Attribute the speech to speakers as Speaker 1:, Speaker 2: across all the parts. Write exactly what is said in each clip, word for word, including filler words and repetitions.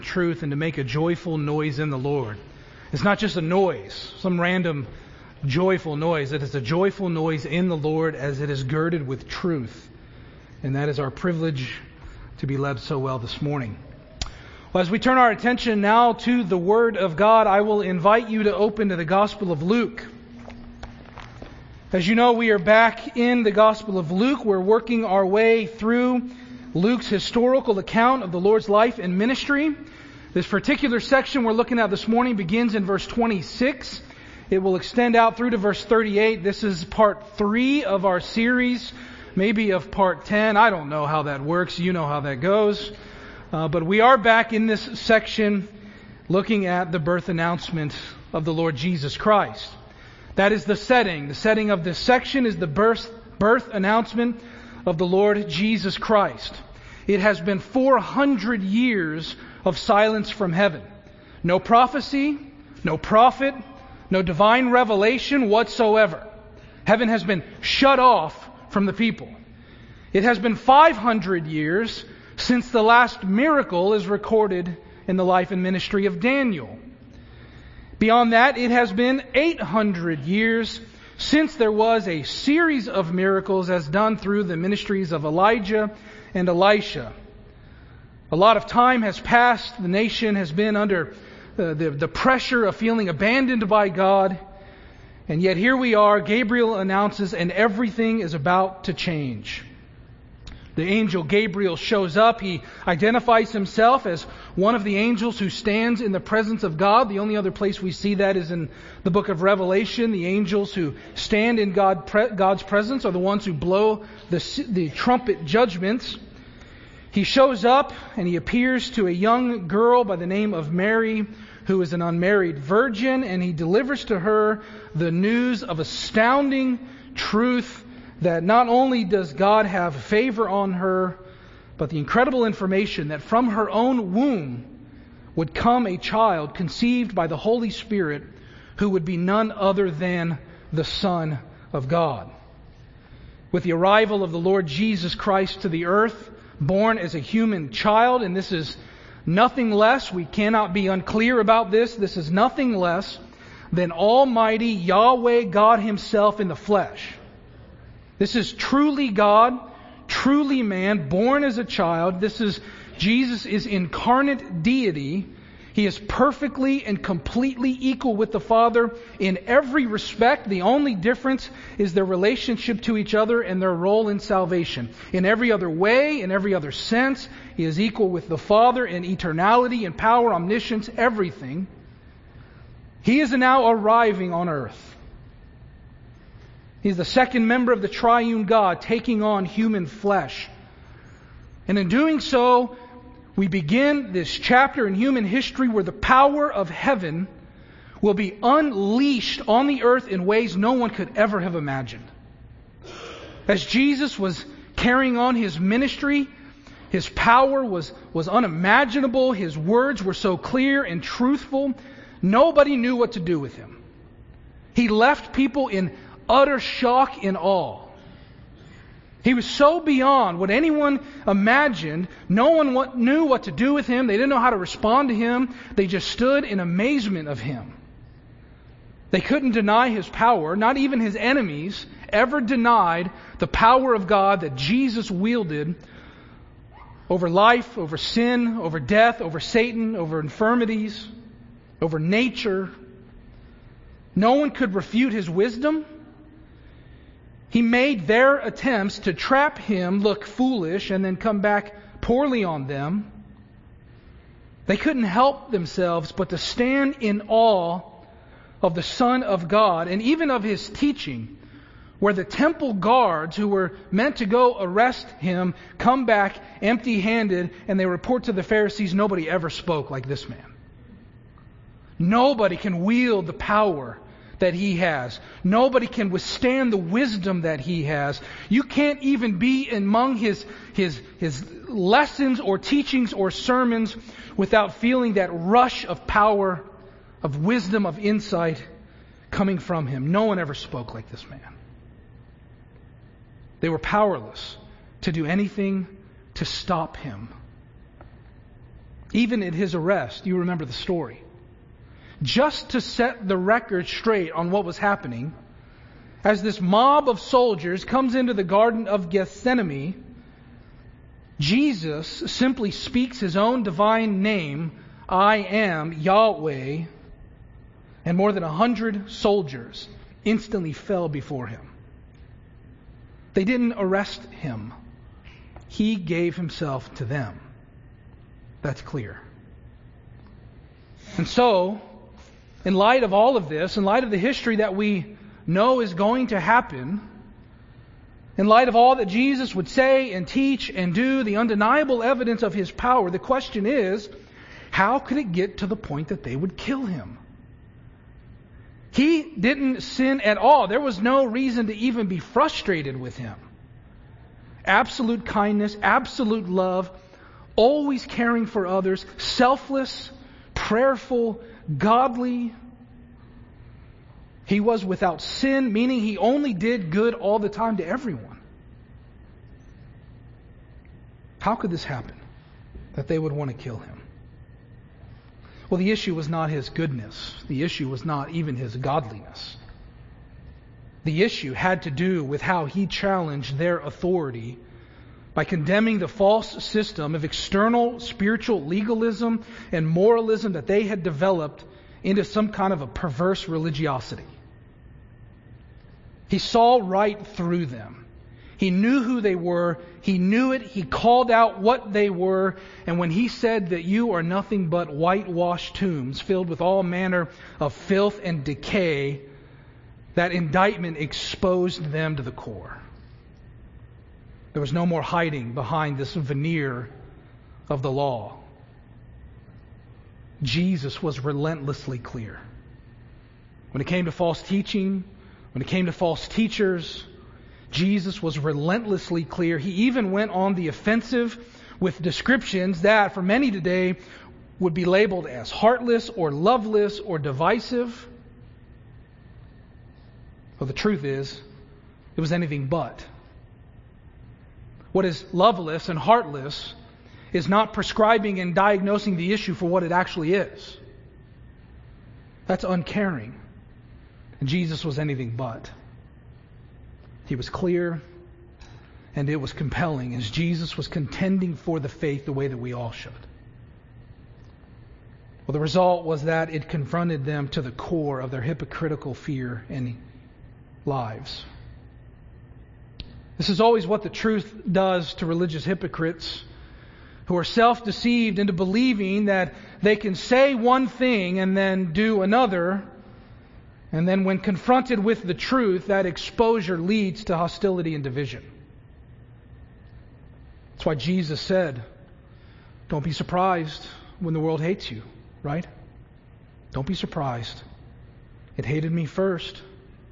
Speaker 1: truth and to make a joyful noise in the Lord. It's not just a noise, some random joyful noise. It is a joyful noise in the Lord as it is girded with truth. And that is our privilege to be led so well this morning. Well, as we turn our attention now to the Word of God, I will invite you to open to the Gospel of Luke. As you know, we are back in the Gospel of Luke. We're working our way through Luke's historical account of the Lord's life and ministry. This particular section we're looking at this morning begins in verse twenty-six. It will extend out through to verse thirty-eight. This is part three of our series, maybe of part ten. I don't know how that works. You know how that goes. Uh, but we are back in this section looking at the birth announcement of the Lord Jesus Christ. That is the setting. The setting of this section is the birth, birth announcement of the Lord Jesus Christ. It has been four hundred years of silence from heaven. No prophecy, no prophet, no divine revelation whatsoever. Heaven has been shut off from the people. It has been five hundred years since the last miracle is recorded in the life and ministry of Daniel. Beyond that, it has been eight hundred years since there was a series of miracles as done through the ministries of Elijah and Elisha. A lot of time has passed. The nation has been under uh, the, the pressure of feeling abandoned by God. And yet here we are, Gabriel announces, and everything is about to change. The angel Gabriel shows up. He identifies himself as one of the angels who stands in the presence of God. The only other place we see that is in the book of Revelation. The angels who stand in God, God's presence are the ones who blow the, the trumpet judgments. He shows up and he appears to a young girl by the name of Mary, who is an unmarried virgin, and he delivers to her the news of astounding truth that not only does God have favor on her, but the incredible information that from her own womb would come a child conceived by the Holy Spirit who would be none other than the Son of God. With the arrival of the Lord Jesus Christ to the earth, born as a human child, and this is nothing less, we cannot be unclear about this, this is nothing less than Almighty Yahweh God Himself in the flesh. This is truly God, truly man, born as a child. This is, Jesus is incarnate deity. He is perfectly and completely equal with the Father in every respect. The only difference is their relationship to each other and their role in salvation. In every other way, in every other sense, He is equal with the Father in eternality and power, omniscience, everything. He is now arriving on earth. He's the second member of the triune God taking on human flesh. And in doing so, we begin this chapter in human history where the power of heaven will be unleashed on the earth in ways no one could ever have imagined. As Jesus was carrying on His ministry, His power was, was unimaginable. His words were so clear and truthful. Nobody knew what to do with Him. He left people in utter shock and awe. He was so beyond what anyone imagined. No one what, knew what to do with Him. They didn't know how to respond to Him. They just stood in amazement of Him. They couldn't deny His power. Not even His enemies ever denied the power of God that Jesus wielded over life, over sin, over death, over Satan, over infirmities, over nature. No one could refute His wisdom. He made their attempts to trap Him look foolish and then come back poorly on them. They couldn't help themselves but to stand in awe of the Son of God and even of His teaching, where the temple guards who were meant to go arrest Him come back empty-handed and they report to the Pharisees, nobody ever spoke like this man. Nobody can wield the power that He has. Nobody can withstand the wisdom that He has. You can't even be among His, His, His lessons or teachings or sermons without feeling that rush of power, of wisdom, of insight coming from Him. No one ever spoke like this man. They were powerless to do anything to stop Him. even at his arrest. You remember the story. Just to set the record straight on what was happening, as this mob of soldiers comes into the Garden of Gethsemane, Jesus simply speaks his own divine name, I am Yahweh, and more than a hundred soldiers instantly fell before him. They didn't arrest him. He gave himself to them. That's clear. And so, in light of all of this, in light of the history that we know is going to happen, in light of all that Jesus would say and teach and do, the undeniable evidence of his power, the question is, how could it get to the point that they would kill him? He didn't sin at all. There was no reason to even be frustrated with him. Absolute kindness, absolute love, always caring for others, selfless, prayerful, godly. He was without sin, meaning he only did good all the time to everyone. How could this happen, that they would want to kill him? Well, the issue was not his goodness. The issue was not even his godliness. The issue had to do with how he challenged their authority by condemning the false system of external spiritual legalism and moralism that they had developed into some kind of a perverse religiosity. He saw right through them. He knew who they were. He knew it. He called out what they were. And when he said that you are nothing but whitewashed tombs filled with all manner of filth and decay, that indictment exposed them to the core. There was no more hiding behind this veneer of the law. Jesus was relentlessly clear. When it came to false teaching, when it came to false teachers, Jesus was relentlessly clear. He even went on the offensive with descriptions that for many today would be labeled as heartless or loveless or divisive. Well, the truth is, it was anything but. What is loveless and heartless is not prescribing and diagnosing the issue for what it actually is. That's uncaring. And Jesus was anything but. He was clear and it was compelling as Jesus was contending for the faith the way that we all should. Well, the result was that it confronted them to the core of their hypocritical fear and lives. This is always what the truth does to religious hypocrites who are self-deceived into believing that they can say one thing and then do another. And then when confronted with the truth, that exposure leads to hostility and division. That's why Jesus said, don't be surprised when the world hates you, right? Don't be surprised. It hated me first.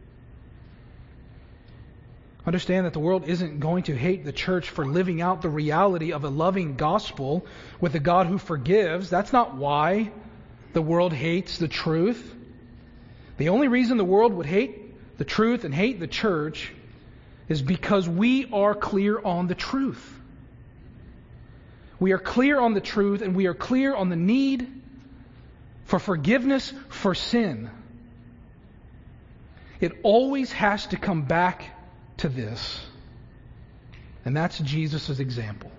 Speaker 1: Understand that the world isn't going to hate the church for living out the reality of a loving gospel with a God who forgives. That's not why the world hates the truth. The only reason the world would hate the truth and hate the church is because we are clear on the truth. We are clear on the truth and we are clear on the need for forgiveness for sin. It always has to come back to this. And that's Jesus' example.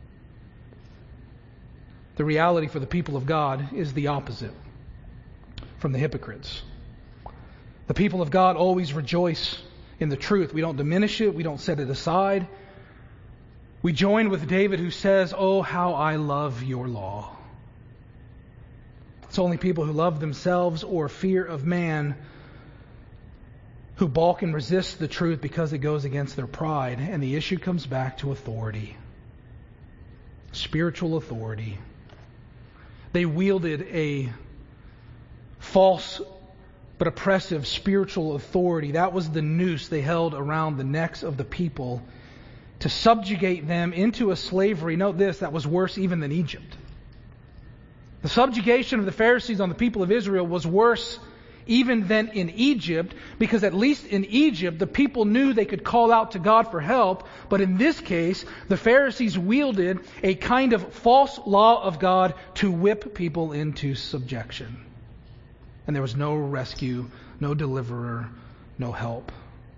Speaker 1: The reality for the people of God is the opposite from the hypocrites. The people of God always rejoice in the truth. We don't diminish it. We don't set it aside. We join with David who says, "Oh, how I love your law." It's only people who love themselves or fear of man who balk and resist the truth because it goes against their pride. And the issue comes back to authority. Spiritual authority. They wielded a false but oppressive spiritual authority. That was the noose they held around the necks of the people to subjugate them into a slavery. Note this, that was worse even than Egypt. The subjugation of the Pharisees on the people of Israel was worse even than in Egypt, because at least in Egypt, the people knew they could call out to God for help. But in this case, the Pharisees wielded a kind of false law of God to whip people into subjection. And there was no rescue, no deliverer, no help.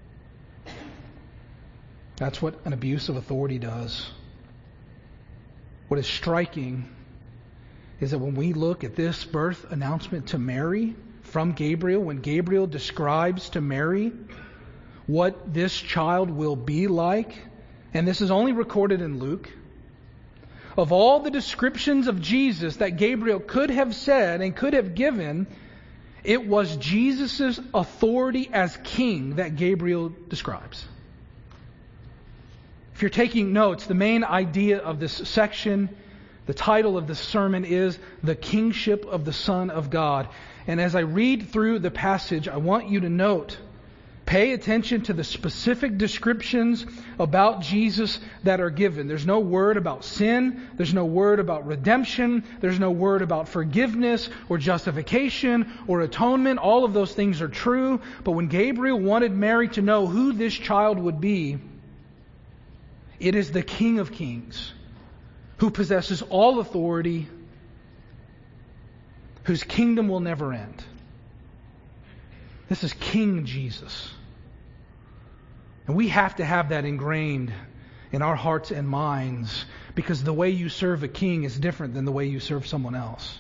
Speaker 1: That's what an abuse of authority does. What is striking is that when we look at this birth announcement to Mary from Gabriel, when Gabriel describes to Mary what this child will be like, and this is only recorded in Luke, of all the descriptions of Jesus that Gabriel could have said and could have given, it was Jesus' authority as king that Gabriel describes. If you're taking notes, the main idea of this section, the title of this sermon is The Kingship of the Son of God. And as I read through the passage, I want you to note, pay attention to the specific descriptions about Jesus that are given. There's no word about sin. There's no word about redemption. There's no word about forgiveness or justification or atonement. All of those things are true. But when Gabriel wanted Mary to know who this child would be, it is the King of Kings, who possesses all authority, whose kingdom will never end. This is King Jesus. And we have to have that ingrained in our hearts and minds, because the way you serve a king is different than the way you serve someone else.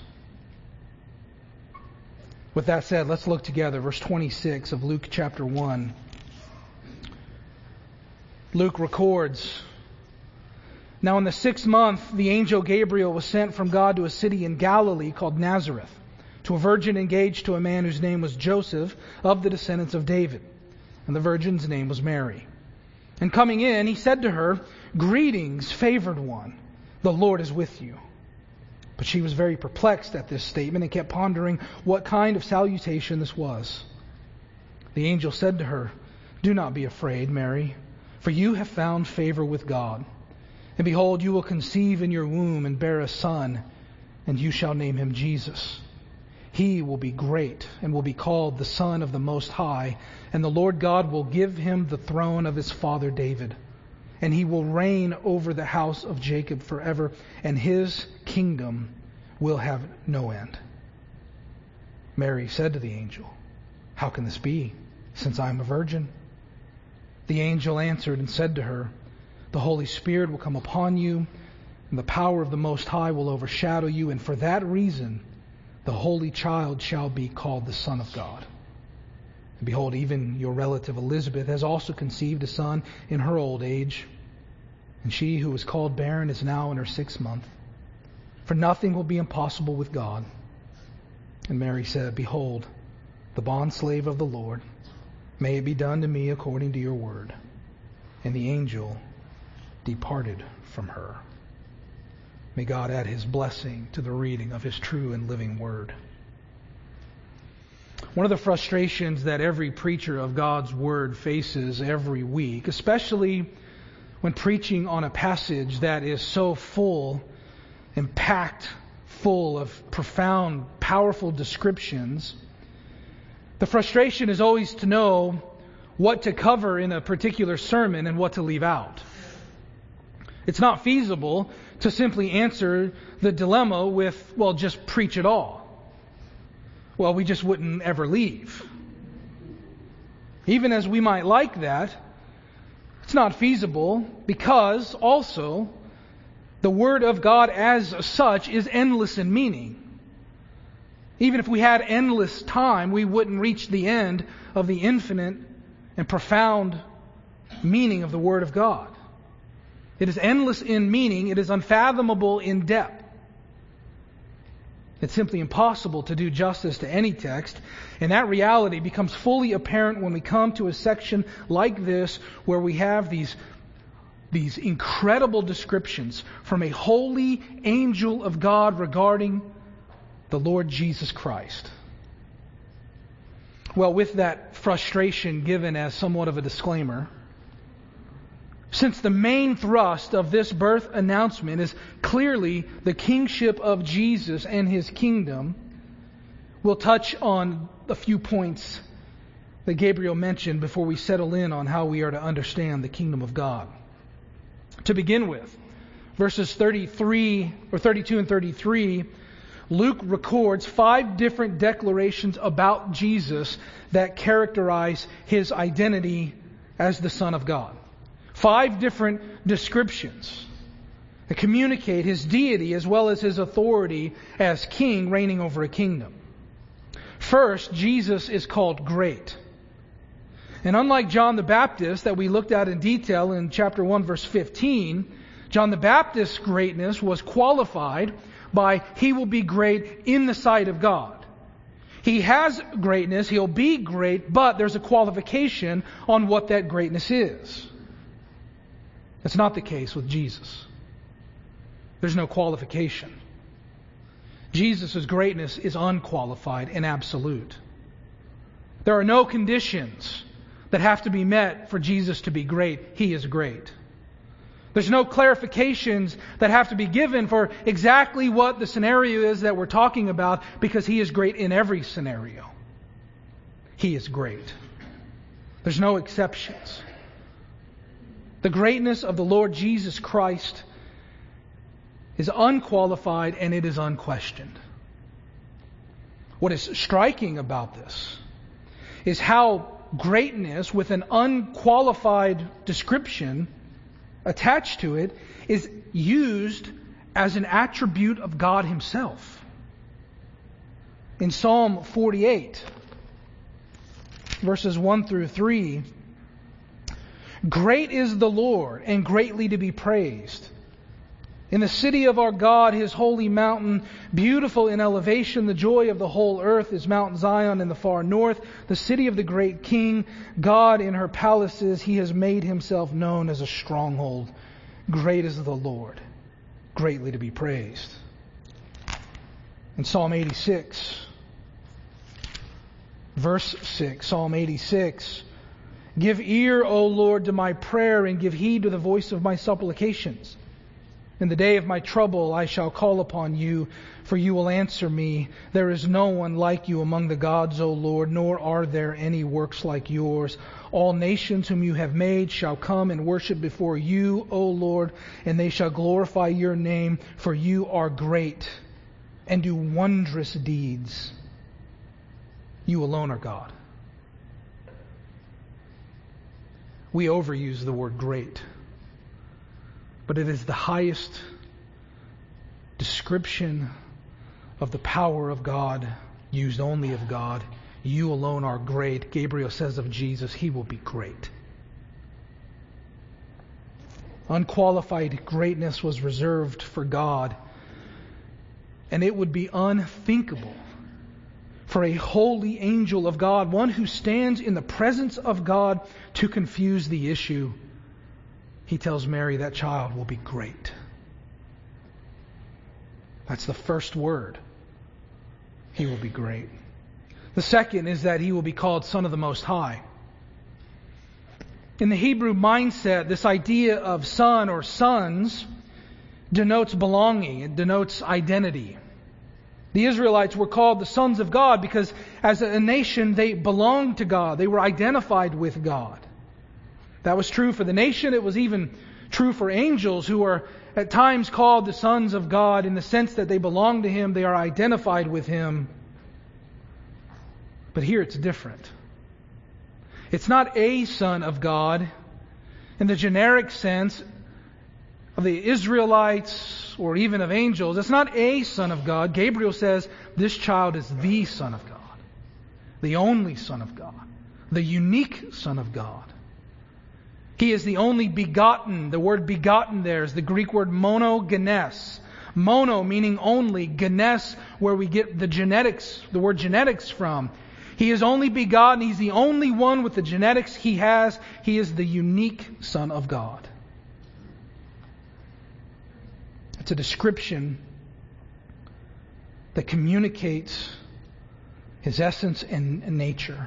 Speaker 1: With that said, let's look together. Verse twenty-six of Luke chapter one. Luke records, "Now in the sixth month, the angel Gabriel was sent from God to a city in Galilee called Nazareth, to a virgin engaged to a man whose name was Joseph, of the descendants of David. And the virgin's name was Mary. And coming in, he said to her, 'Greetings, favored one, the Lord is with you.' But she was very perplexed at this statement and kept pondering what kind of salutation this was. The angel said to her, 'Do not be afraid, Mary, for you have found favor with God. And behold, you will conceive in your womb and bear a son, and you shall name him Jesus. He will be great and will be called the Son of the Most High, and the Lord God will give him the throne of his father David. And he will reign over the house of Jacob forever, and his kingdom will have no end.' Mary said to the angel, 'How can this be, since I am a virgin?' The angel answered and said to her, 'The Holy Spirit will come upon you, and the power of the Most High will overshadow you, and for that reason the Holy Child shall be called the Son of God. And behold, even your relative Elizabeth has also conceived a son in her old age, and she who was called barren is now in her sixth month. For nothing will be impossible with God.' And Mary said, 'Behold, the bondslave of the Lord, may it be done to me according to your word.' And the angel departed from her." May God add his blessing to the reading of his true and living word. One of the frustrations that every preacher of God's word faces every week, especially when preaching on a passage that is so full and packed full of profound, powerful descriptions, the frustration is always to know what to cover in a particular sermon and what to leave out. It's not feasible to simply answer the dilemma with, well, just preach it all. Well, we just wouldn't ever leave. Even as we might like that, it's not feasible, because also the Word of God as such is endless in meaning. Even if we had endless time, we wouldn't reach the end of the infinite and profound meaning of the Word of God. It is endless in meaning. It is unfathomable in depth. It's simply impossible to do justice to any text. And that reality becomes fully apparent when we come to a section like this, where we have these, these incredible descriptions from a holy angel of God regarding the Lord Jesus Christ. Well, with that frustration given as somewhat of a disclaimer, since the main thrust of this birth announcement is clearly the kingship of Jesus and his kingdom, we'll touch on a few points that Gabriel mentioned before we settle in on how we are to understand the kingdom of God. To begin with, verses thirty-three or thirty-two and thirty-three, Luke records five different declarations about Jesus that characterize his identity as the Son of God. Five different descriptions that communicate his deity as well as his authority as king reigning over a kingdom. First, Jesus is called great. And unlike John the Baptist that we looked at in detail in chapter one verse fifteen, John the Baptist's greatness was qualified by he will be great in the sight of God. He has greatness, he'll be great, but there's a qualification on what that greatness is. That's not the case with Jesus. There's no qualification. Jesus' greatness is unqualified and absolute. There are no conditions that have to be met for Jesus to be great. He is great. There's no clarifications that have to be given for exactly what the scenario is that we're talking about, because He is great in every scenario. He is great. There's no exceptions. The greatness of the Lord Jesus Christ is unqualified and it is unquestioned. What is striking about this is how greatness with an unqualified description attached to it is used as an attribute of God Himself. In Psalm forty-eight, verses one through three, great is the Lord and greatly to be praised. In the city of our God, His holy mountain, beautiful in elevation, the joy of the whole earth is Mount Zion in the far north, the city of the great King. God in her palaces, He has made Himself known as a stronghold. Great is the Lord, greatly to be praised. In Psalm eighty-six, verse six, Psalm eighty-six, give ear, O Lord, to my prayer, and give heed to the voice of my supplications. In the day of my trouble I shall call upon you, for you will answer me. There is no one like you among the gods, O Lord, nor are there any works like yours. All nations whom you have made shall come and worship before you, O Lord, and they shall glorify your name, for you are great and do wondrous deeds. You alone are God. We overuse the word great, but it is the highest description of the power of God, used only of God. You alone are great. Gabriel says of Jesus, He will be great. Unqualified greatness was reserved for God, and it would be unthinkable for a holy angel of God, one who stands in the presence of God, to confuse the issue. He tells Mary that child will be great. That's the first word. He will be great. The second is that He will be called Son of the Most High. In the Hebrew mindset, this idea of son or sons denotes belonging. It denotes identity. The Israelites were called the sons of God because as a nation they belonged to God. They were identified with God. That was true for the nation. It was even true for angels, who are at times called the sons of God in the sense that they belong to Him. They are identified with Him. But here it's different. It's not a son of God in the generic sense of the Israelites or even of angels. It's not a son of God. Gabriel says this child is the Son of God, the only Son of God, the unique Son of God. He is the only begotten. The word begotten there is the Greek word monogenes. Mono meaning only, genes where we get the genetics, the word genetics from. He is only begotten. He's the only one with the genetics He has. He is the unique Son of God. It's a description that communicates His essence and nature.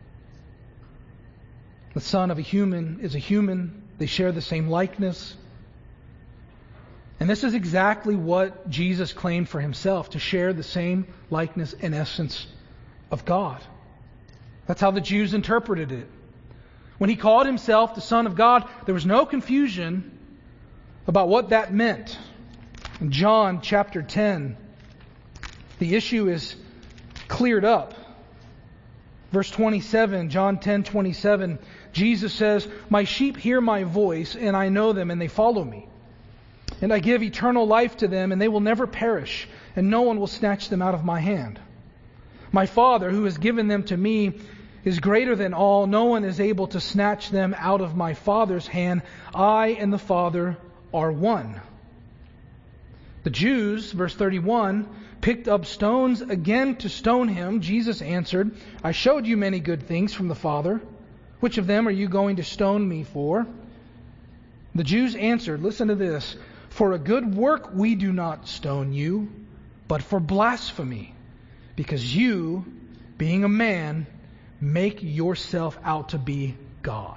Speaker 1: The son of a human is a human. They share the same likeness. And this is exactly what Jesus claimed for Himself, to share the same likeness and essence of God. That's how the Jews interpreted it. When he called himself the Son of God, there was no confusion about what that meant. In John chapter ten, the issue is cleared up. Verse twenty-seven, John ten twenty-seven, Jesus says, "My sheep hear my voice, and I know them, and they follow me. And I give eternal life to them, and they will never perish, and no one will snatch them out of my hand. My Father, who has given them to me, is greater than all. No one is able to snatch them out of my Father's hand. I and the Father are one." The Jews, verse thirty-one, picked up stones again to stone him. Jesus answered, "I showed you many good things from the Father. Which of them are you going to stone me for?" The Jews answered, listen to this, "For a good work we do not stone you, but for blasphemy, because you, being a man, make yourself out to be God."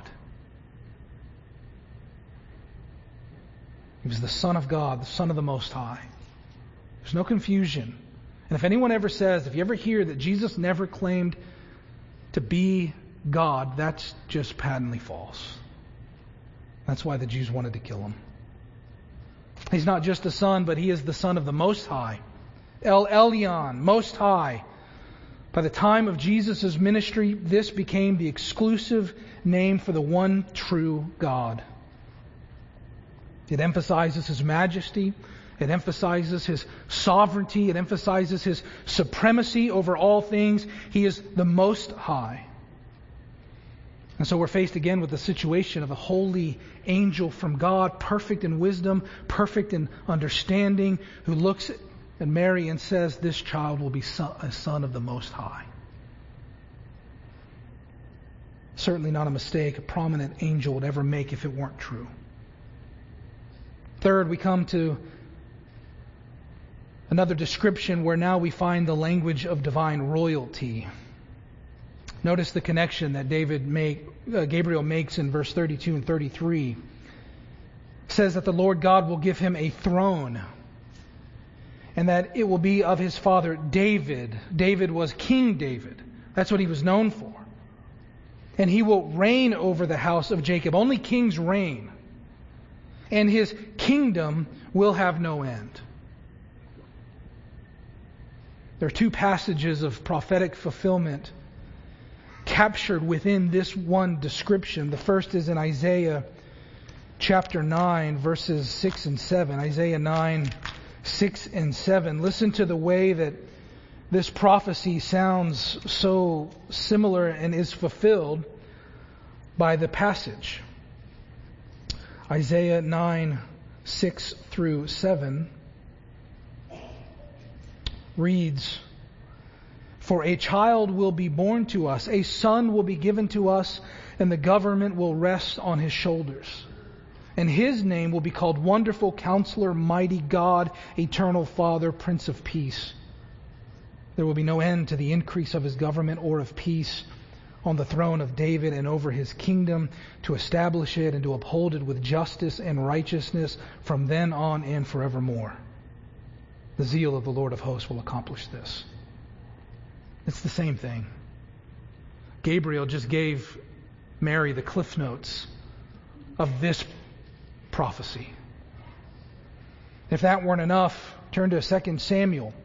Speaker 1: He was the Son of God, the Son of the Most High. There's no confusion. And if anyone ever says, if you ever hear that Jesus never claimed to be God, that's just patently false. That's why the Jews wanted to kill him. He's not just the Son, but he is the Son of the Most High. El Elyon, Most High. By the time of Jesus' ministry, this became the exclusive name for the one true God. It emphasizes His majesty. It emphasizes His sovereignty. It emphasizes His supremacy over all things. He is the Most High. And so we're faced again with the situation of a holy angel from God, perfect in wisdom, perfect in understanding, who looks at Mary and says, "This child will be a son of the Most High." Certainly not a mistake a prominent angel would ever make if it weren't true. Third, we come to another description where now we find the language of divine royalty. Notice the connection that David make, uh, Gabriel makes in verse thirty-two and thirty-three. It says that the Lord God will give him a throne, and that it will be of his father David. David was King David. That's what he was known for. And he will reign over the house of Jacob. Only kings reign. And his kingdom will have no end. There are two passages of prophetic fulfillment captured within this one description. The first is in Isaiah chapter nine, verses six and seven. Isaiah nine, six and seven. Listen to the way that this prophecy sounds so similar and is fulfilled by the passage. Isaiah nine, six through seven reads, "For a child will be born to us, a son will be given to us, and the government will rest on his shoulders. And his name will be called Wonderful Counselor, Mighty God, Eternal Father, Prince of Peace. There will be no end to the increase of his government or of peace on the throne of David and over his kingdom, to establish it and to uphold it with justice and righteousness from then on and forevermore. The zeal of the Lord of hosts will accomplish this." It's the same thing. Gabriel just gave Mary the cliff notes of this prophecy. If that weren't enough, turn to Second Samuel.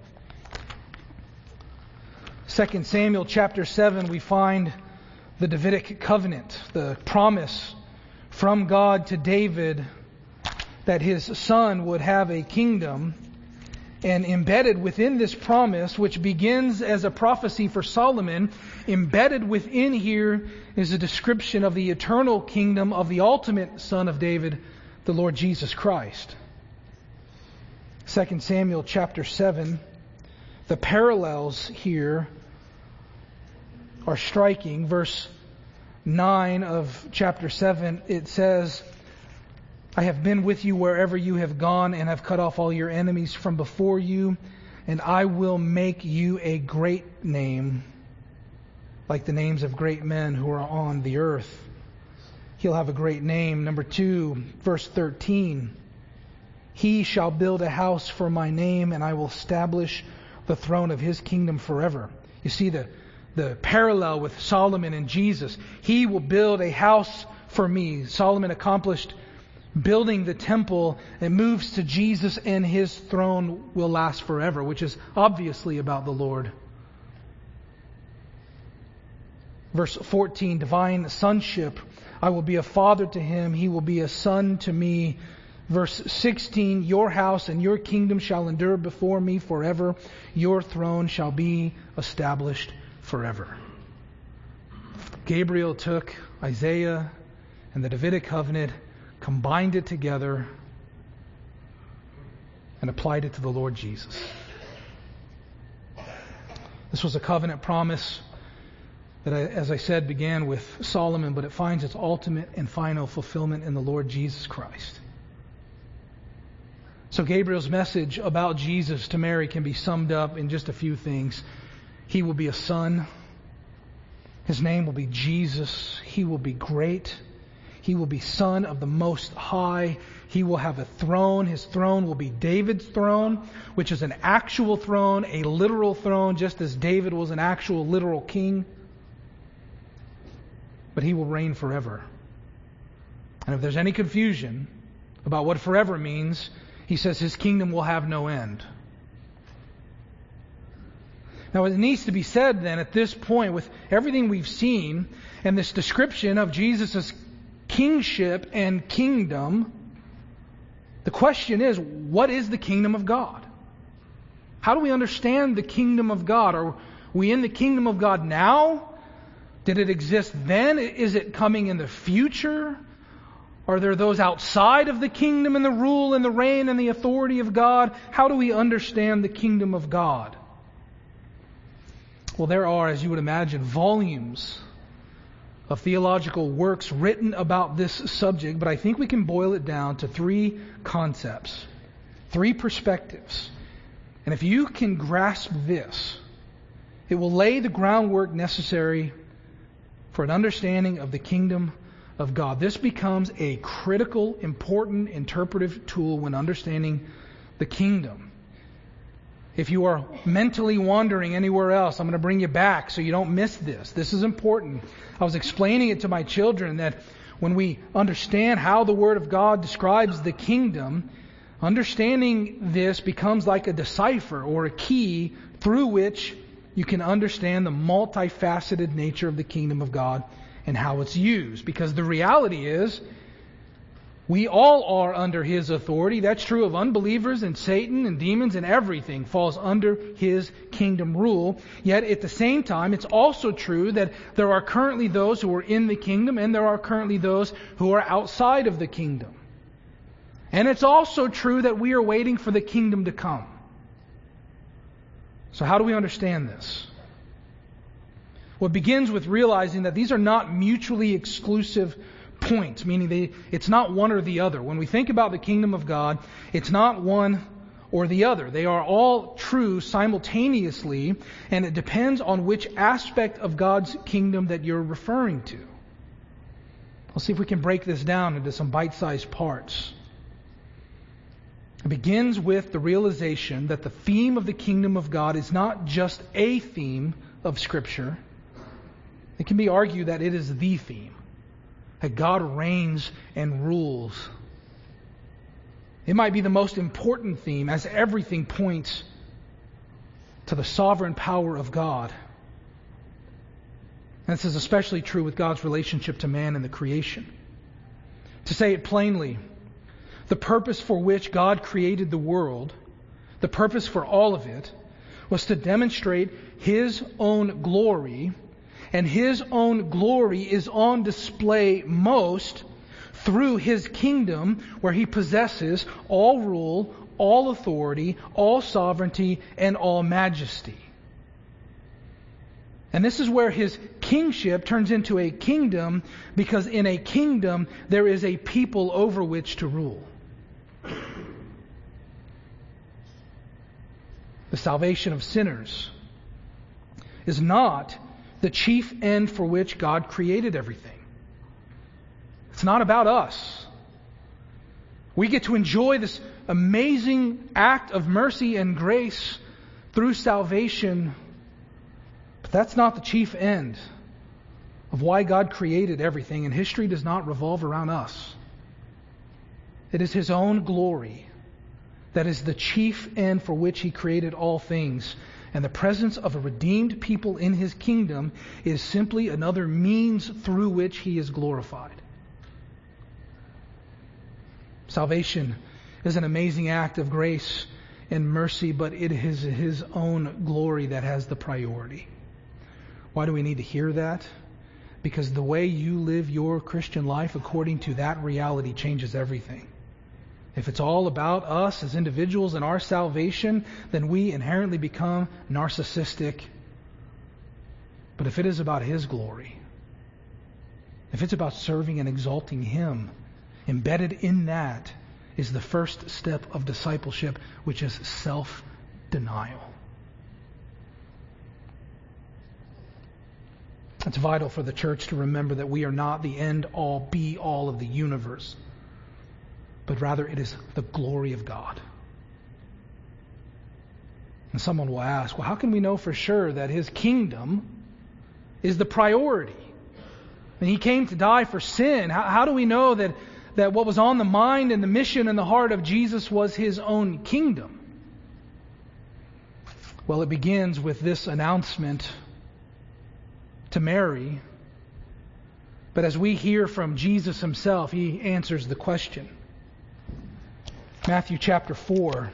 Speaker 1: Second Samuel chapter seven, we find the Davidic covenant, the promise from God to David that his son would have a kingdom. And embedded within this promise, which begins as a prophecy for Solomon, embedded within here is a description of the eternal kingdom of the ultimate Son of David, the Lord Jesus Christ. Second Samuel chapter seven, the parallels here are striking. Verse nine of chapter seven, it says, "I have been with you wherever you have gone, and have cut off all your enemies from before you, and I will make you a great name, like the names of great men who are on the earth." He'll have a great name. Number two, verse thirteen, "He shall build a house for my name, and I will establish the throne of his kingdom forever." You see, the, the parallel with Solomon and Jesus. He will build a house for me. Solomon accomplished building the temple. It moves to Jesus, and his throne will last forever, which is obviously about the Lord. Verse fourteen, divine sonship. I will be a father to him. He will be a son to me. Verse sixteen, your house and your kingdom shall endure before me forever. Your throne shall be established forever. Gabriel took Isaiah and the Davidic covenant, combined it together, and applied it to the Lord Jesus. This was a covenant promise that, as I said, began with Solomon, but it finds its ultimate and final fulfillment in the Lord Jesus Christ. So Gabriel's message about Jesus to Mary can be summed up in just a few things. He will be a son. His name will be Jesus. He will be great. He will be Son of the Most High. He will have a throne. His throne will be David's throne, which is an actual throne, a literal throne, just as David was an actual literal king. But he will reign forever. And if there's any confusion about what forever means, he says his kingdom will have no end. Now it needs to be said then at this point, with everything we've seen and this description of Jesus' kingship and kingdom, the question is, what is the kingdom of God? How do we understand the kingdom of God? Are we in the kingdom of God now? Did it exist then? Is it coming in the future? Are there those outside of the kingdom and the rule and the reign and the authority of God? How do we understand the kingdom of God? Well, there are, as you would imagine, volumes of theological works written about this subject, but I think we can boil it down to three concepts, three perspectives. And if you can grasp this, it will lay the groundwork necessary for an understanding of the kingdom of God. This becomes a critical, important interpretive tool when understanding the kingdom. If you are mentally wandering anywhere else, I'm going to bring you back so you don't miss this. This is important. I was explaining it to my children that when we understand how the Word of God describes the kingdom, understanding this becomes like a decipher or a key through which you can understand the multifaceted nature of the kingdom of God and how it's used. Because the reality is, we all are under His authority. That's true of unbelievers and Satan and demons, and everything falls under His kingdom rule. Yet at the same time, it's also true that there are currently those who are in the kingdom and there are currently those who are outside of the kingdom. And it's also true that we are waiting for the kingdom to come. So how do we understand this? Well, it begins with realizing that these are not mutually exclusive points, meaning they, it's not one or the other. When we think about the kingdom of God, it's not one or the other. They are all true simultaneously, and it depends on which aspect of God's kingdom that you're referring to. Let's see if we can break this down into some bite-sized parts. It begins with the realization that the theme of the kingdom of God is not just a theme of Scripture. It can be argued that it is the theme. That God reigns and rules. It might be the most important theme, as everything points to the sovereign power of God. And this is especially true with God's relationship to man and the creation. To say it plainly, the purpose for which God created the world, the purpose for all of it, was to demonstrate His own glory. And His own glory is on display most through His kingdom, where He possesses all rule, all authority, all sovereignty, and all majesty. And this is where His kingship turns into a kingdom, because in a kingdom there is a people over which to rule. The salvation of sinners is not the chief end for which God created everything. It's not about us. We get to enjoy this amazing act of mercy and grace through salvation. But that's not the chief end of why God created everything, and history does not revolve around us. It is His own glory that is the chief end for which He created all things. And the presence of a redeemed people in His kingdom is simply another means through which He is glorified. Salvation is an amazing act of grace and mercy, but it is His own glory that has the priority. Why do we need to hear that? Because the way you live your Christian life according to that reality changes everything. If it's all about us as individuals and our salvation, then we inherently become narcissistic. But if it is about His glory, if it's about serving and exalting Him, embedded in that is the first step of discipleship, which is self-denial. It's vital for the church to remember that we are not the end-all, be-all of the universe, but rather it is the glory of God. And someone will ask, well, how can we know for sure that His kingdom is the priority? And He came to die for sin. How, how do we know that, that what was on the mind and the mission and the heart of Jesus was His own kingdom? Well, it begins with this announcement to Mary. But as we hear from Jesus Himself, He answers the question. Matthew chapter four.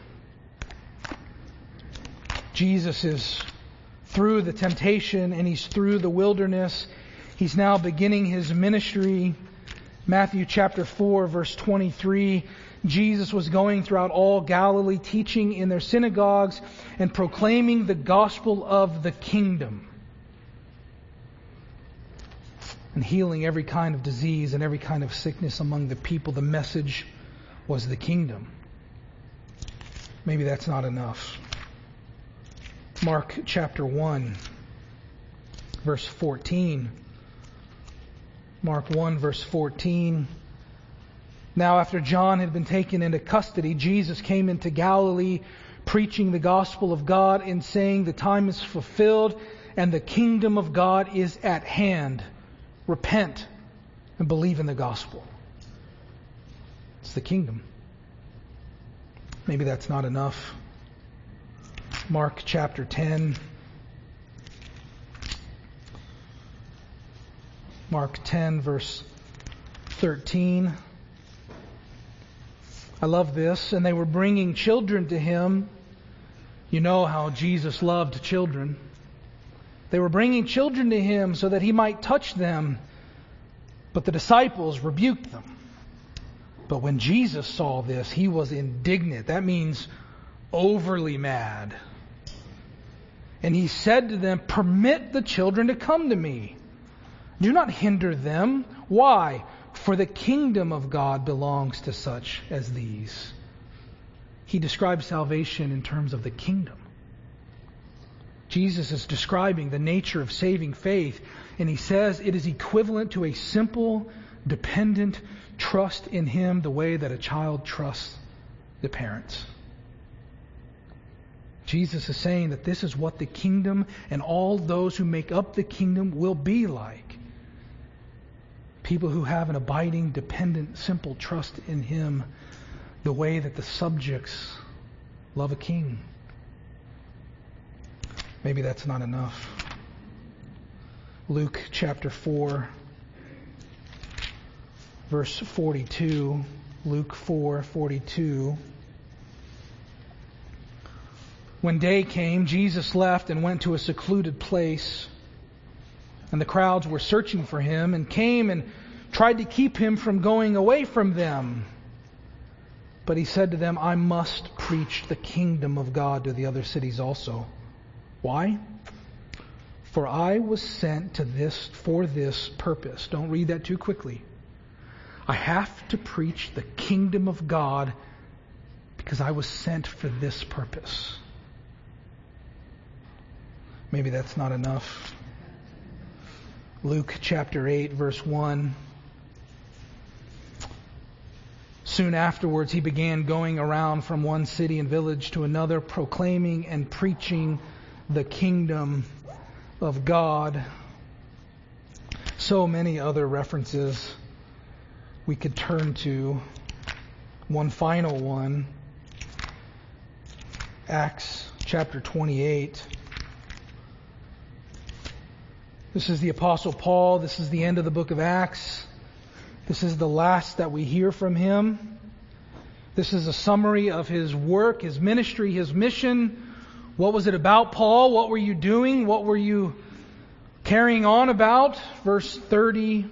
Speaker 1: Jesus is through the temptation and He's through the wilderness. He's now beginning His ministry. Matthew chapter four, verse twenty-three. Jesus was going throughout all Galilee, teaching in their synagogues and proclaiming the gospel of the kingdom, and healing every kind of disease and every kind of sickness among the people. The message was the kingdom. Maybe that's not enough. Mark chapter one, verse fourteen. Mark one, verse fourteen. Now after John had been taken into custody, Jesus came into Galilee, preaching the gospel of God and saying, the time is fulfilled and the kingdom of God is at hand. Repent and believe in the gospel. It's the kingdom. Maybe that's not enough. Mark chapter ten. Mark ten, verse thirteen. I love this. And they were bringing children to Him. You know how Jesus loved children. They were bringing children to Him so that He might touch them. But the disciples rebuked them. But when Jesus saw this, He was indignant. That means overly mad. And He said to them, permit the children to come to me. Do not hinder them. Why? For the kingdom of God belongs to such as these. He describes salvation in terms of the kingdom. Jesus is describing the nature of saving faith, and He says it is equivalent to a simple, dependent trust in Him the way that a child trusts the parents. Jesus is saying that this is what the kingdom and all those who make up the kingdom will be like. People who have an abiding, dependent, simple trust in Him the way that the subjects love a king. Maybe that's not enough. Luke chapter four, verse forty-two. Luke four forty-two. When day came, Jesus left and went to a secluded place. And the crowds were searching for Him and came and tried to keep Him from going away from them. But He said to them, I must preach the kingdom of God to the other cities also. Why? For I was sent to this for this purpose. Don't read that too quickly. I have to preach the kingdom of God because I was sent for this purpose. Maybe that's not enough. Luke chapter eight, verse one. Soon afterwards, He began going around from one city and village to another, proclaiming and preaching the kingdom of God. So many other references we could turn to. One final one, Acts chapter twenty-eight. This is the Apostle Paul. This is the end of the book of Acts. This is the last that we hear from him. This is a summary of his work, his ministry, his mission. What was it about, Paul? What were you doing? What were you carrying on about? Verse thirty.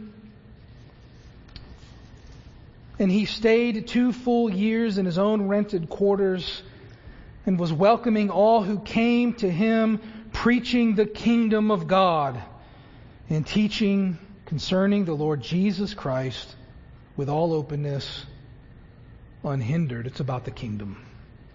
Speaker 1: And he stayed two full years in his own rented quarters and was welcoming all who came to him, preaching the kingdom of God and teaching concerning the Lord Jesus Christ with all openness, unhindered. It's about the kingdom.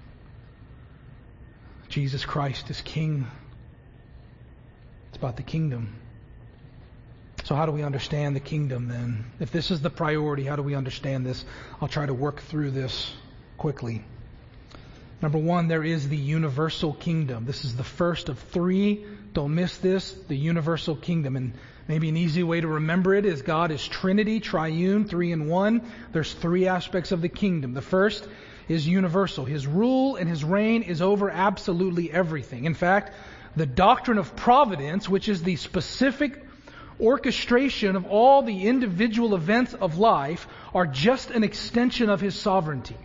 Speaker 1: Jesus Christ is King. It's about the kingdom. So how do we understand the kingdom then? If this is the priority, how do we understand this? I'll try to work through this quickly. Number one, there is the universal kingdom. This is the first of three. Don't miss this, the universal kingdom. And maybe an easy way to remember it is God is Trinity, triune, three in one. There's three aspects of the kingdom. The first is universal. His rule and his reign is over absolutely everything. In fact, the doctrine of providence, which is the specific orchestration of all the individual events of life, are just an extension of his sovereignty.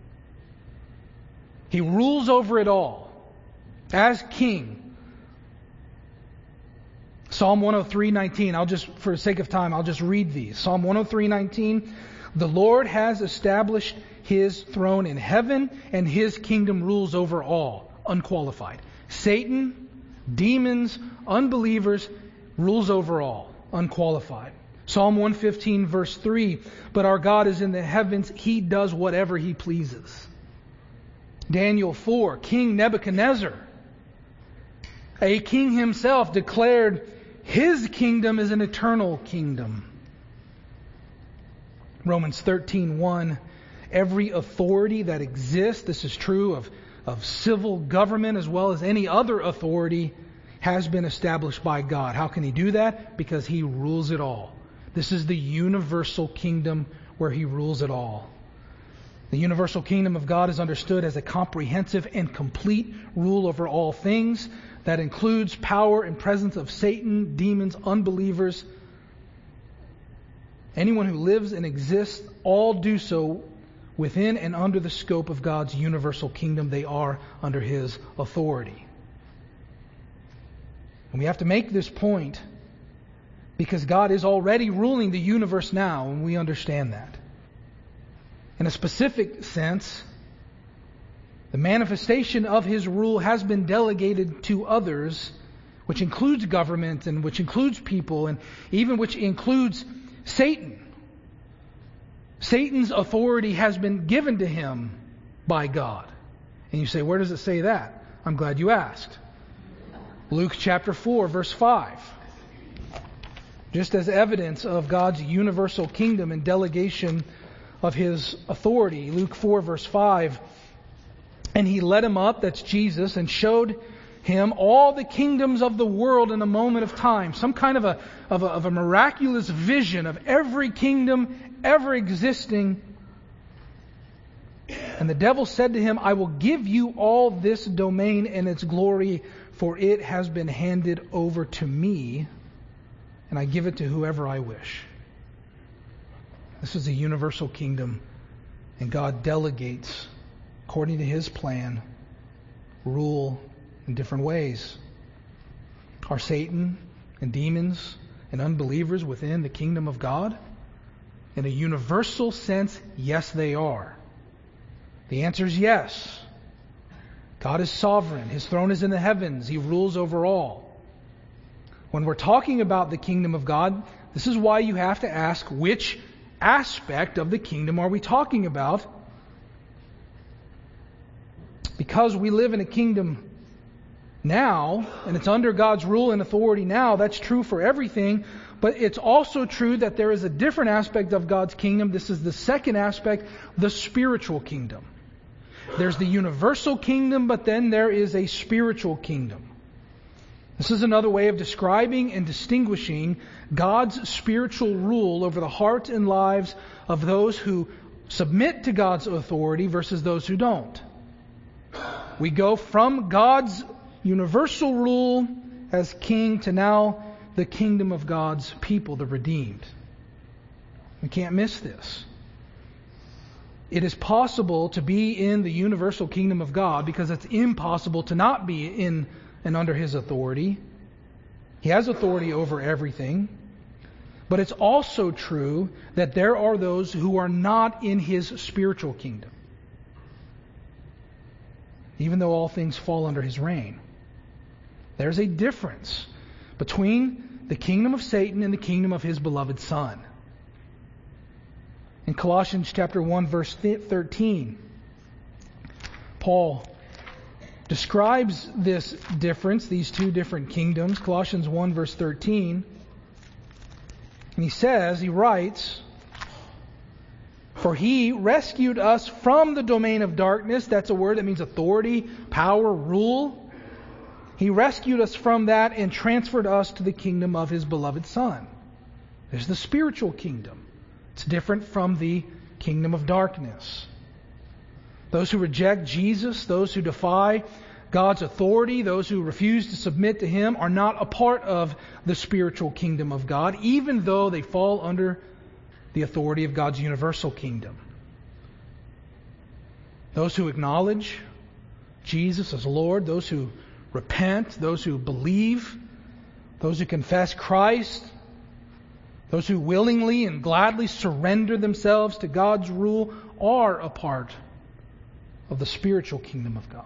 Speaker 1: He rules over it all as king. Psalm one oh three nineteen. I'll just, for the sake of time, I'll just read these. Psalm one oh three nineteen. The Lord has established his throne in heaven, and his kingdom rules over all. Unqualified. Satan, demons, unbelievers, rules over all. Unqualified. Psalm one fifteen verse three. But our God is in the heavens. He does whatever he pleases. Daniel four. King Nebuchadnezzar, a king himself, declared his kingdom is an eternal kingdom. Romans thirteen one. Every authority that exists, this is true of, of civil government as well as any other authority, has been established by God. How can he do that? Because he rules it all. This is the universal kingdom where he rules it all. The universal kingdom of God is understood as a comprehensive and complete rule over all things that includes power and presence of Satan, demons, unbelievers. Anyone who lives and exists, all do so within and under the scope of God's universal kingdom. They are under his authority. And we have to make this point because God is already ruling the universe now, and we understand that. In a specific sense, the manifestation of his rule has been delegated to others, which includes government and which includes people and even which includes Satan. Satan's authority has been given to him by God. And you say, where does it say that? I'm glad you asked. Luke chapter four, verse five. Just as evidence of God's universal kingdom and delegation of his authority. Luke four, verse five. And he led him up, that's Jesus, and showed him all the kingdoms of the world in a moment of time. Some kind of a, of a, of a miraculous vision of every kingdom ever existing. And the devil said to him, I will give you all this domain and its glory, for it has been handed over to me, and I give it to whoever I wish. This is a universal kingdom, and God delegates, according to his plan, rule in different ways. Are Satan and demons and unbelievers within the kingdom of God? In a universal sense, yes, they are. The answer is yes. God is sovereign. His throne is in the heavens. He rules over all. When we're talking about the kingdom of God, this is why you have to ask, which aspect of the kingdom are we talking about? Because we live in a kingdom now, and it's under God's rule and authority now, that's true for everything. But it's also true that there is a different aspect of God's kingdom. This is the second aspect, the spiritual kingdom. There's the universal kingdom, but then there is a spiritual kingdom. This is another way of describing and distinguishing God's spiritual rule over the hearts and lives of those who submit to God's authority versus those who don't. We go from God's universal rule as king to now the kingdom of God's people, the redeemed. We can't miss this. It is possible to be in the universal kingdom of God because it's impossible to not be in and under His authority. He has authority over everything. But it's also true that there are those who are not in His spiritual kingdom, even though all things fall under His reign. There's a difference between the kingdom of Satan and the kingdom of His beloved Son. In Colossians chapter one, verse thirteen, Paul describes this difference, these two different kingdoms. Colossians one, verse thirteen. And he says, he writes, "For He rescued us from the domain of darkness." That's a word that means authority, power, rule. He rescued us from that and transferred us to the kingdom of His beloved Son. There's the spiritual kingdom. It's different from the kingdom of darkness. Those who reject Jesus, those who defy God's authority, those who refuse to submit to Him are not a part of the spiritual kingdom of God, even though they fall under the authority of God's universal kingdom. Those who acknowledge Jesus as Lord, those who repent, those who believe, those who confess Christ, those who willingly and gladly surrender themselves to God's rule are a part of the spiritual kingdom of God.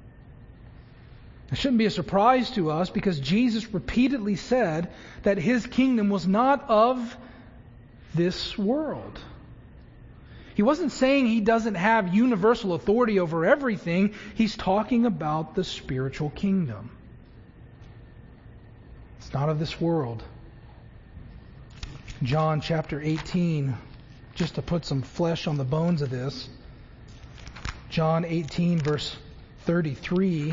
Speaker 1: It shouldn't be a surprise to us because Jesus repeatedly said that His kingdom was not of this world. He wasn't saying He doesn't have universal authority over everything. He's talking about the spiritual kingdom. It's not of this world. John chapter eighteen, just to put some flesh on the bones of this. John eighteen, verse thirty-three.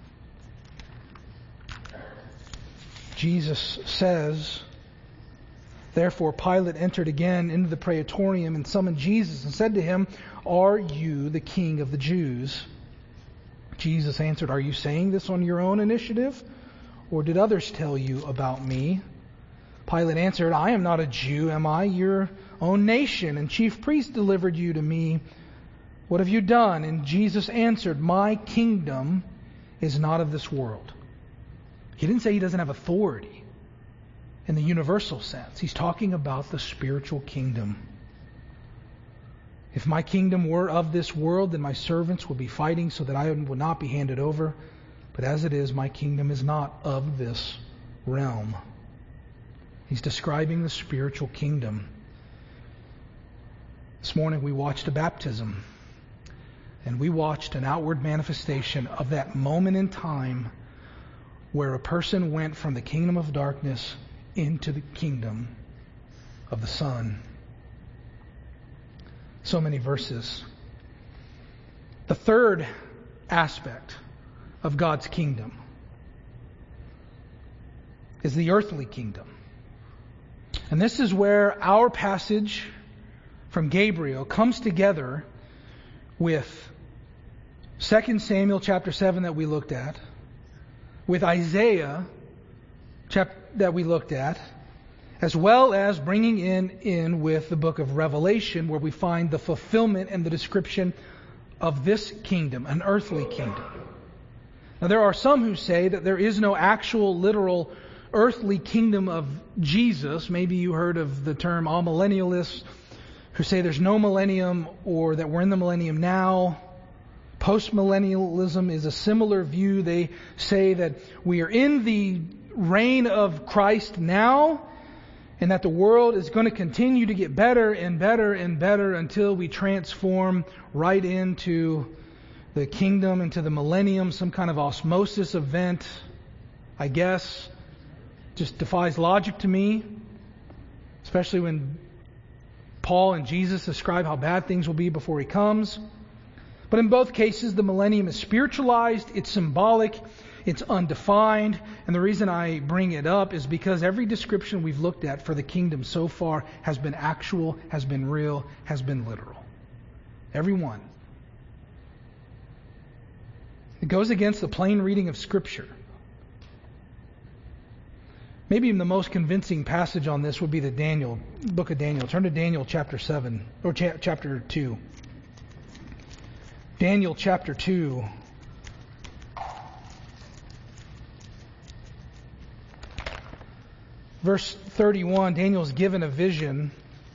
Speaker 1: Jesus says, "Therefore Pilate entered again into the praetorium and summoned Jesus and said to Him, 'Are you the King of the Jews?' Jesus answered, 'Are you saying this on your own initiative, or did others tell you about me?' Pilate answered, 'I am not a Jew, am I? Your own nation and chief priests delivered you to me. What have you done?' And Jesus answered, 'My kingdom is not of this world.'" He didn't say He doesn't have authority in the universal sense. He's talking about the spiritual kingdom. "If my kingdom were of this world, then my servants would be fighting so that I would not be handed over. But as it is, my kingdom is not of this realm." He's describing the spiritual kingdom. This morning we watched a baptism. And we watched an outward manifestation of that moment in time where a person went from the kingdom of darkness into the kingdom of the Son. So many verses. The third aspect of God's kingdom is the earthly kingdom. And this is where our passage from Gabriel comes together with Second Samuel chapter seven that we looked at, with Isaiah chap- that we looked at, as well as bringing in, in with the book of Revelation, where we find the fulfillment and the description of this kingdom, an earthly kingdom. Now there are some who say that there is no actual literal earthly kingdom of Jesus. Maybe you heard of the term amillennialists who say there's no millennium or that we're in the millennium now. Postmillennialism is a similar view. They say that we are in the reign of Christ now and that the world is going to continue to get better and better and better until we transform right into the kingdom, into the millennium, some kind of osmosis event, I guess. Just defies logic to me, especially when Paul and Jesus describe how bad things will be before He comes. But in both cases, the millennium is spiritualized, it's symbolic, It's undefined. And the reason I bring it up is because every description we've looked at for the kingdom so far has been actual, has been real, has been literal. Every one. It goes against the plain reading of Scripture. Maybe even the most convincing passage on this would be the Daniel, book of Daniel. Turn to Daniel chapter seven, or cha- chapter two. Daniel chapter two. Verse thirty-one, Daniel's given a vision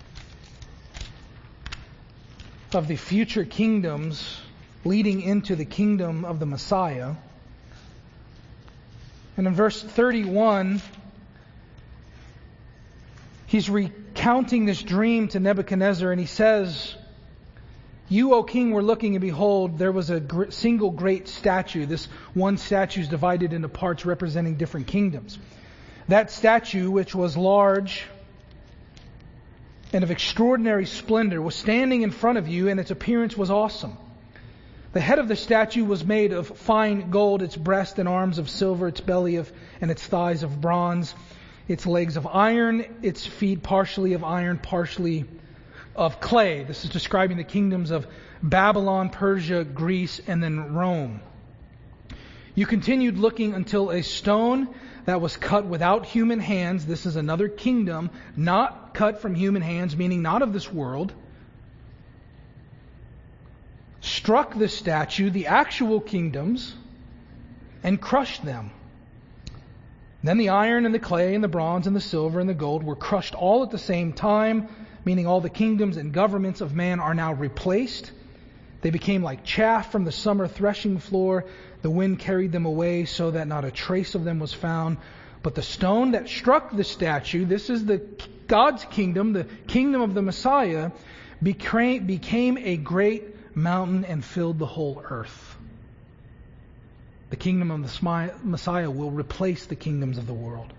Speaker 1: of the future kingdoms leading into the kingdom of the Messiah. And in verse thirty-one, he's recounting this dream to Nebuchadnezzar, and he says, "You, O king, were looking, and behold, there was a gr- single great statue." This one statue is divided into parts representing different kingdoms. That statue, which was large and of extraordinary splendor, was standing in front of you, and its appearance was awesome. The head of the statue was made of fine gold, its breast and arms of silver, its belly of and its thighs of bronze, its legs of iron, its feet partially of iron, partially of clay. This is describing the kingdoms of Babylon, Persia, Greece, and then Rome. You continued looking until a stone that was cut without human hands, this is another kingdom, not cut from human hands, meaning not of this world, struck the statue, the actual kingdoms, and crushed them. Then the iron and the clay and the bronze and the silver and the gold were crushed all at the same time, meaning all the kingdoms and governments of man are now replaced. They became like chaff from the summer threshing floor. The wind carried them away so that not a trace of them was found. But the stone that struck the statue, this is the God's kingdom, the kingdom of the Messiah, became, became a great mountain and filled the whole earth. The kingdom of the Messiah will replace the kingdoms of the world.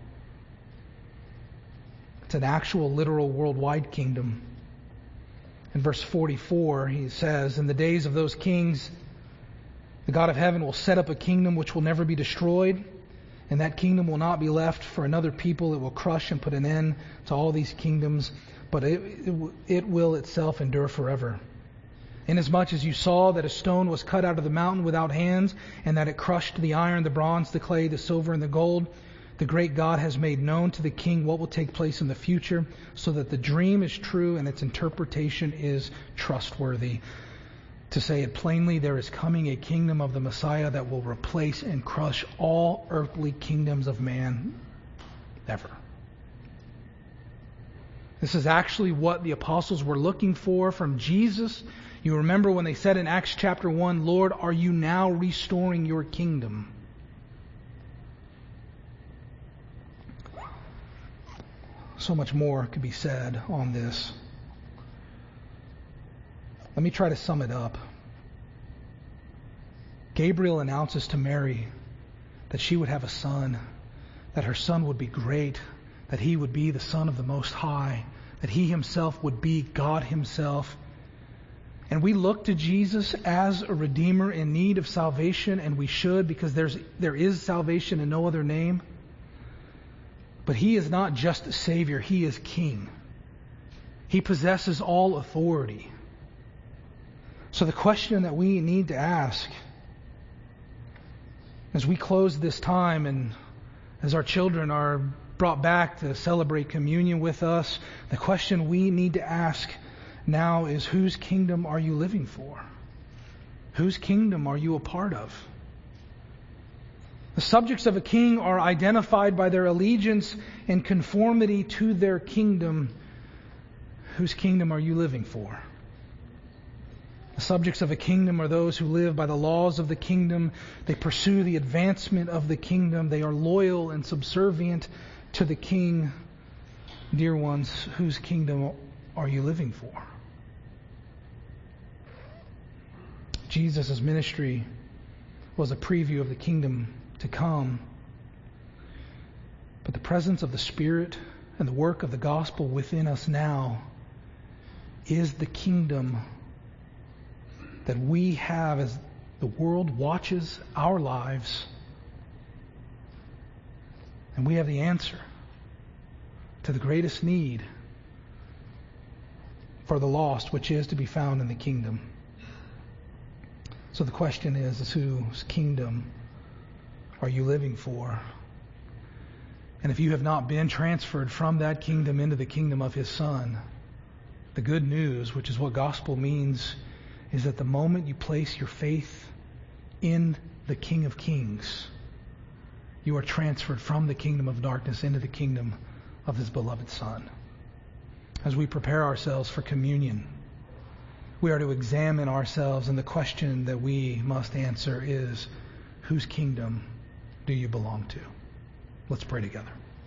Speaker 1: It's an actual, literal, worldwide kingdom. In verse forty-four, he says, "In the days of those kings, the God of heaven will set up a kingdom which will never be destroyed, and that kingdom will not be left for another people. It will crush and put an end to all these kingdoms, but it, it, it will itself endure forever. Inasmuch as you saw that a stone was cut out of the mountain without hands, and that it crushed the iron, the bronze, the clay, the silver, and the gold, the great God has made known to the king what will take place in the future, so that the dream is true and its interpretation is trustworthy. To say it plainly, there is coming a kingdom of the Messiah that will replace and crush all earthly kingdoms of man ever." This is actually what the apostles were looking for from Jesus. You remember when they said in Acts chapter one, "Lord, are you now restoring your kingdom?" So much more could be said on this. Let me try to sum it up. Gabriel announces to Mary that she would have a son, that her son would be great, that he would be the Son of the Most High, that he himself would be God himself. And we look to Jesus as a Redeemer in need of salvation, and we should, because there's there is salvation in no other name. But he is not just a Savior, he is King. He possesses all authority. So the question that we need to ask as we close this time and as our children are brought back to celebrate communion with us, the question we need to ask now is, whose kingdom are you living for? Whose kingdom are you a part of? The subjects of a king are identified by their allegiance and conformity to their kingdom. Whose kingdom are you living for? The subjects of a kingdom are those who live by the laws of the kingdom. They pursue the advancement of the kingdom. They are loyal and subservient to the king. Dear ones, whose kingdom are you living for? Jesus' ministry was a preview of the kingdom to come. But the presence of the Spirit and the work of the gospel within us now is the kingdom that we have as the world watches our lives And we have the answer to the greatest need for the lost, which is to be found in the kingdom. So the question is, is whose kingdom are you living for? And if you have not been transferred from that kingdom into the kingdom of His Son, the good news, which is what gospel means, is that the moment you place your faith in the King of Kings, you are transferred from the kingdom of darkness into the kingdom of His beloved Son. As we prepare ourselves for communion, we are to examine ourselves, and the question that we must answer is, whose kingdom do you belong to? Let's pray together.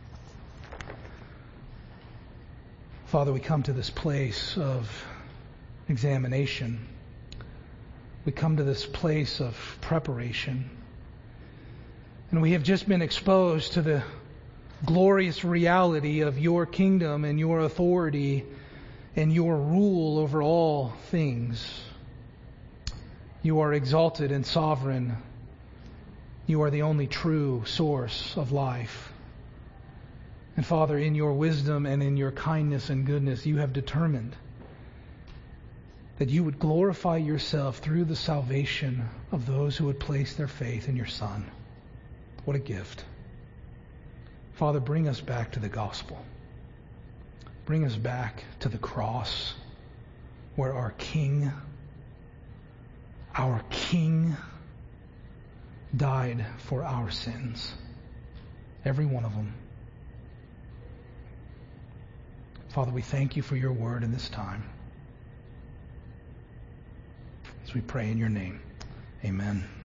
Speaker 1: Father, we come to this place of examination. We come to this place of preparation. And we have just been exposed to the glorious reality of your kingdom and your authority and your rule over all things. You are exalted and sovereign. You are the only true source of life. And Father, in your wisdom and in your kindness and goodness, you have determined that you would glorify yourself through the salvation of those who would place their faith in your Son. What a gift. Father, bring us back to the gospel. Bring us back to the cross, where our King, our King, died for our sins. Every one of them. Father, we thank you for your word in this time. As we pray in your name, amen.